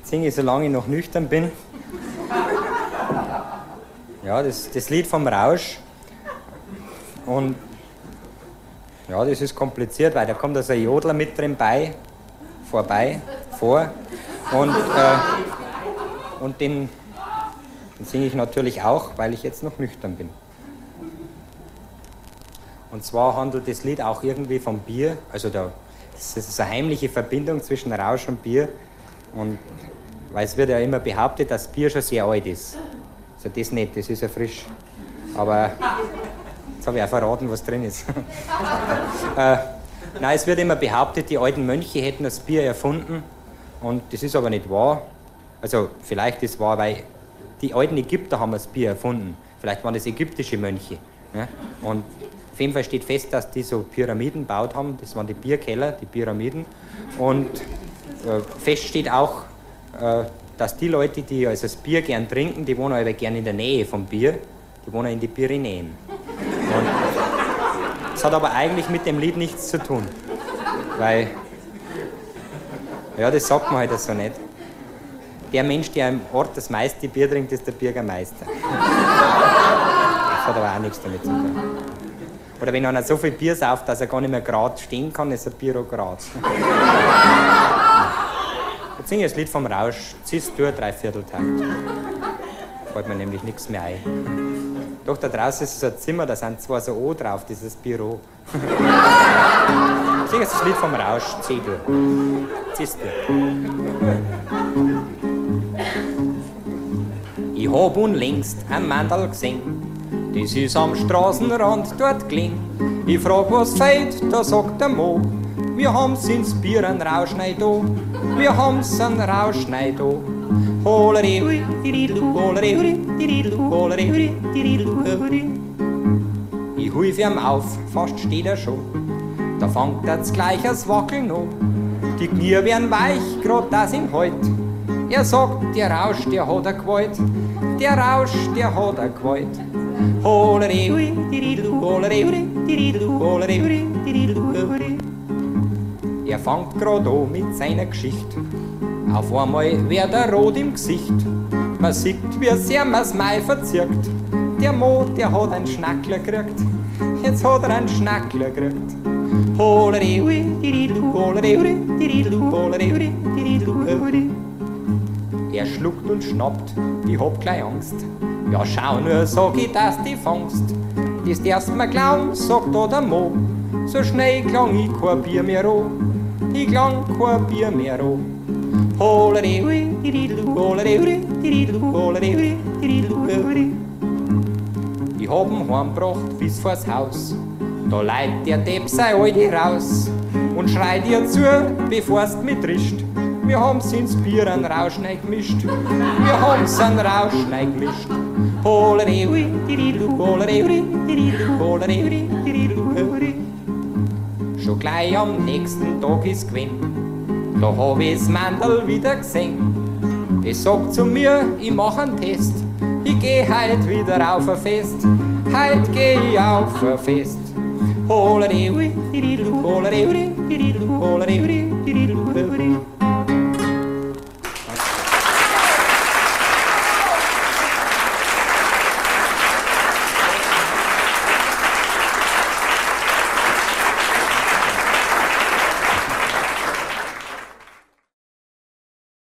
singe ich, solange ich noch nüchtern bin. Ja, das Lied vom Rausch. Und ja, das ist kompliziert, weil da kommt also ein Jodler mit drin vor. Und den singe ich natürlich auch, weil ich jetzt noch nüchtern bin. Und zwar handelt das Lied auch irgendwie vom Bier. Also das ist eine heimliche Verbindung zwischen Rausch und Bier. Und weil es wird ja immer behauptet, dass Bier schon sehr alt ist. Also das nicht, das ist ja frisch. Aber jetzt habe ich auch verraten, was drin ist. Nein, es wird immer behauptet, die alten Mönche hätten das Bier erfunden. Und das ist aber nicht wahr. Also vielleicht ist wahr, weil die alten Ägypter haben das Bier erfunden. Vielleicht waren das ägyptische Mönche. Ja? Und auf jeden Fall steht fest, dass die so Pyramiden gebaut haben. Das waren die Bierkeller, die Pyramiden. Und fest steht auch, dass die Leute, die also das Bier gern trinken, die wohnen aber gern in der Nähe vom Bier. Die wohnen in die Pyrenäen. Und das hat aber eigentlich mit dem Lied nichts zu tun. Weil, ja, das sagt man halt so nicht. Der Mensch, der im Ort das meiste Bier trinkt, ist der Bürgermeister. Das hat aber auch nichts damit zu tun. Oder wenn einer so viel Bier sauft, dass er gar nicht mehr gerade stehen kann, ist er Bürokrat. Jetzt singe ich das Lied vom Rausch, Cis-Dur, 3/4 Takt. Fällt mir nämlich nichts mehr ein. Doch da draußen ist so ein Zimmer, da sind zwar so O drauf, dieses Büro. Ich singe jetzt das Lied vom Rausch, C-Dur. Cis-Dur. Ich hab unlängst ein Mandal gesehen. Das ist am Straßenrand dort gelegen. Ich frag, was fehlt, da sagt der Mo. Wir haben's ins Bier, ein Rauschnei da. Wir haben's ein Rauschnei da. Holere hui, dirilu, holere hui, dirilu, holere hui, dirilu, hui. Ich hulf ihm auf, fast steht er schon. Da fängt jetzt gleich das Wackeln an. Die Knie werden weich, grad das ihm halt. Er sagt, der Rausch, der hat er Gewalt. Der Rausch, der hat er Gewalt. Holere hui, dirilu, holere hui, dirilu, holere hui, dirilu, hui. Er fängt grad an mit seiner Geschichte. Auf einmal wird er rot im Gesicht. Man sieht, wie sehr man's Mai verzirkt. Der Mo, der hat einen Schnackler gekriegt. Jetzt hat er einen Schnackler gekriegt. Holere hui, dirilu, holere hui, dirilu, holere hui, dirilu, hui. Er schluckt und schnappt, ich hab gleich Angst. Ja, schau nur, sag ich, dass die fangst. Das darfst mir glauben, sagt da der Mo. So schnell klang ich kein Bier mehr an. Ich klang kein Bier mehr an. Holere hui, dirilu, holere hui, dirilu, holere hui, dirilu, hui. Ich hab ihn heimgebracht bis vors Haus. Da leiht der Depp sei Alte raus und schreit ihr zu, bevor's mich trischt. Wir haben's ins Bier einen Rauschnei gemischt. Wir haben's einen Rauschnei gemischt. Holere hui, dirilu, holere hui, dirilu, holere hui, dirilu, hui. Schon gleich am nächsten Tag ist gewesen. Da hab ich's Mandel wieder gesehen. Das sagt zu mir, ich mach einen Test. Ich geh heut wieder auf ein Fest. Heut geh ich auf ein Fest. Holere hui, dirilu, holere hui, dirilu, holere hui, dirilu, hui.